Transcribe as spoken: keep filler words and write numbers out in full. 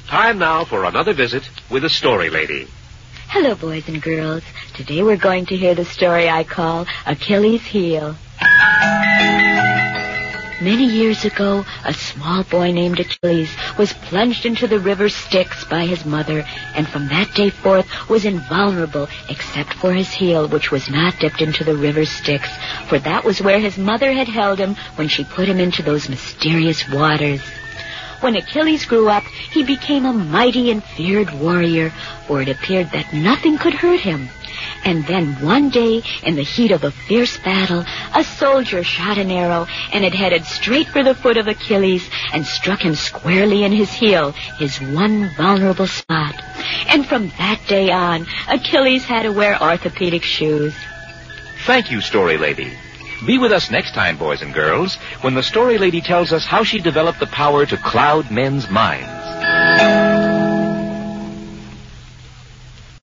Time now for another visit with the Story Lady. Hello, boys and girls. Today we're going to hear the story I call Achilles' Heel. Many years ago, a small boy named Achilles was plunged into the river Styx by his mother, and from that day forth was invulnerable except for his heel, which was not dipped into the river Styx, for that was where his mother had held him when she put him into those mysterious waters. When Achilles grew up, he became a mighty and feared warrior, for it appeared that nothing could hurt him. And then one day, in the heat of a fierce battle, a soldier shot an arrow, and it headed straight for the foot of Achilles and struck him squarely in his heel, his one vulnerable spot. And from that day on, Achilles had to wear orthopedic shoes. Thank you, Story Lady. Be with us next time, boys and girls, when the Story Lady tells us how she developed the power to cloud men's minds.